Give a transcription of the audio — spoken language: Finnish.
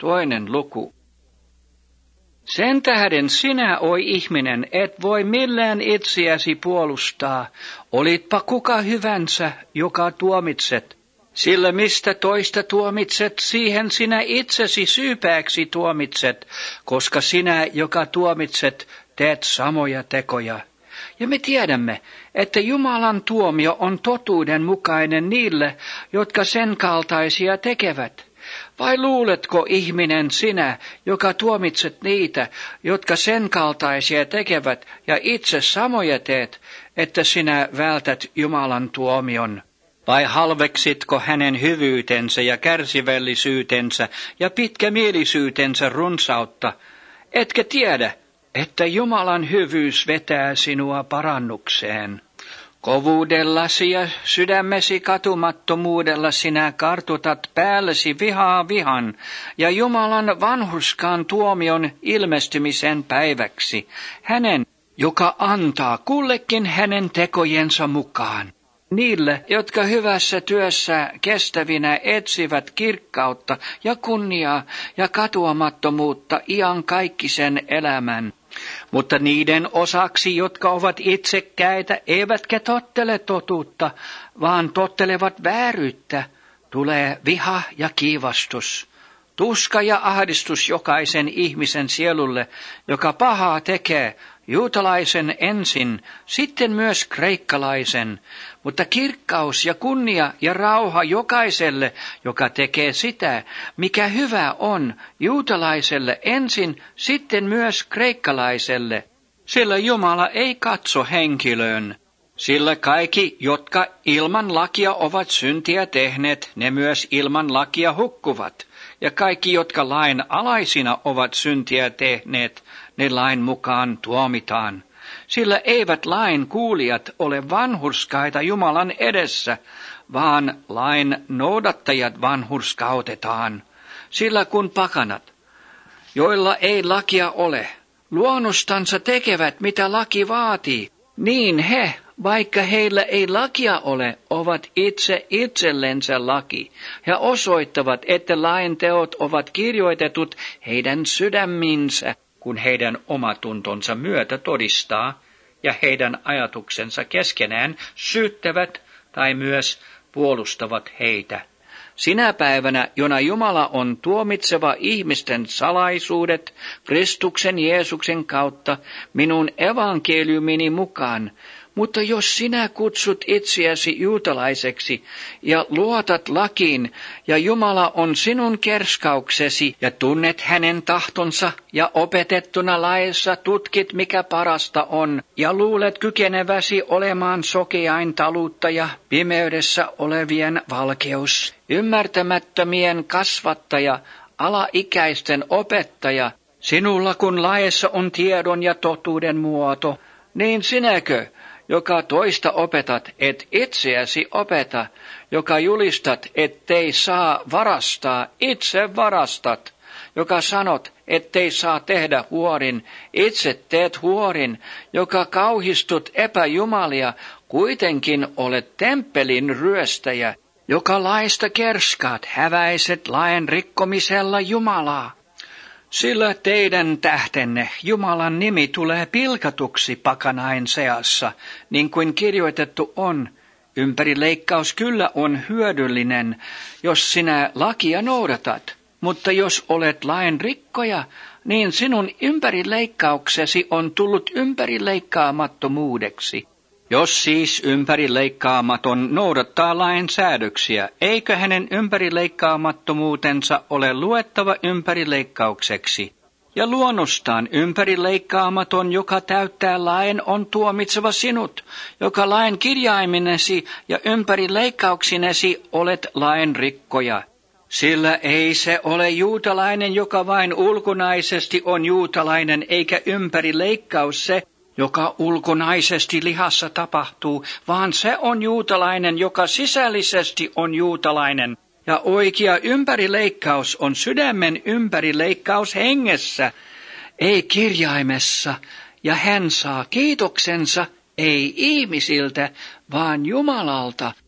2. luku. Sen tähden sinä, oi ihminen, et voi millään itseäsi puolustaa, olitpa kuka hyvänsä, joka tuomitset. Sillä mistä toista tuomitset, siihen sinä itsesi syypääksi tuomitset, koska sinä, joka tuomitset, teet samoja tekoja. Ja me tiedämme, että Jumalan tuomio on totuuden mukainen niille, jotka sen kaltaisia tekevät. Vai luuletko, ihminen, sinä, joka tuomitset niitä, jotka sen kaltaisia tekevät, ja itse samoja teet, että sinä vältät Jumalan tuomion? Vai halveksitko hänen hyvyytensä ja kärsivällisyytensä ja pitkämielisyytensä runsautta? Etkä tiedä, että Jumalan hyvyys vetää sinua parannukseen. Kovuudellasi ja sydämesi katumattomuudella sinä kartutat päällesi vihaa vihan ja Jumalan vanhurskaan tuomion ilmestymisen päiväksi, hänen, joka antaa kullekin hänen tekojensa mukaan. Niille, jotka hyvässä työssä kestävinä etsivät kirkkautta ja kunniaa ja katuamattomuutta iankaikkisen elämän. Mutta niiden osaksi, jotka ovat itsekkäitä, eivätkä tottele totuutta, vaan tottelevat vääryyttä, tulee viha ja kiivastus, tuska ja ahdistus jokaisen ihmisen sielulle, joka pahaa tekee, juutalaisen ensin, sitten myös kreikkalaisen, mutta kirkkaus ja kunnia ja rauha jokaiselle, joka tekee sitä, mikä hyvä on, juutalaiselle ensin, sitten myös kreikkalaiselle, sillä Jumala ei katso henkilöön. Sillä kaikki, jotka ilman lakia ovat syntiä tehneet, ne myös ilman lakia hukkuvat. Ja kaikki, jotka lain alaisina ovat syntiä tehneet, ne lain mukaan tuomitaan. Sillä eivät lain kuulijat ole vanhurskaita Jumalan edessä, vaan lain noudattajat vanhurskautetaan. Sillä kun pakanat, joilla ei lakia ole, luonnostansa tekevät mitä laki vaatii, niin he, vaikka heillä ei lakia ole, ovat itse itsellensä laki ja osoittavat, että lain teot ovat kirjoitetut heidän sydäminsä, kun heidän omatuntonsa myötä todistaa ja heidän ajatuksensa keskenään syyttävät tai myös puolustavat heitä. Sinä päivänä, jona Jumala on tuomitseva ihmisten salaisuudet Kristuksen Jeesuksen kautta minun evankeliumini mukaan, mutta jos sinä kutsut itseäsi juutalaiseksi ja luotat lakiin, ja Jumala on sinun kerskauksesi, ja tunnet hänen tahtonsa, ja opetettuna laissa tutkit, mikä parasta on, ja luulet kykeneväsi olemaan sokeain taluttaja, pimeydessä olevien valkeus, ymmärtämättömien kasvattaja, alaikäisten opettaja, sinulla kun laissa on tiedon ja totuuden muoto, niin sinäkö, joka toista opetat, et itseäsi opeta, joka julistat, ettei saa varastaa, itse varastat, joka sanot, ettei saa tehdä huorin, itse teet huorin, joka kauhistut epäjumalia, kuitenkin olet temppelin ryöstäjä, joka laista kerskaat, häväiset lain rikkomisella Jumalaa. Sillä teidän tähtenne Jumalan nimi tulee pilkatuksi pakanain seassa, niin kuin kirjoitettu on. Ympärileikkaus kyllä on hyödyllinen, jos sinä lakia noudatat, mutta jos olet lain rikkoja, niin sinun ympärileikkauksesi on tullut ympärileikkaamattomuudeksi. Jos siis ympärileikkaamaton noudattaa lain säädöksiä, eikö hänen ympärileikkaamattomuutensa ole luettava ympärileikkaukseksi? Ja luonnostaan ympärileikkaamaton, joka täyttää lain, on tuomitseva sinut, joka lain kirjaiminesi ja ympärileikkauksinesi olet lain rikkoja. Sillä ei se ole juutalainen, joka vain ulkonaisesti on juutalainen, eikä ympärileikkaus se, joka ulkonaisesti lihassa tapahtuu, vaan se on juutalainen, joka sisällisesti on juutalainen. Ja oikea ympärileikkaus on sydämen ympärileikkaus hengessä, ei kirjaimessa, ja hän saa kiitoksensa ei ihmisiltä, vaan Jumalalta,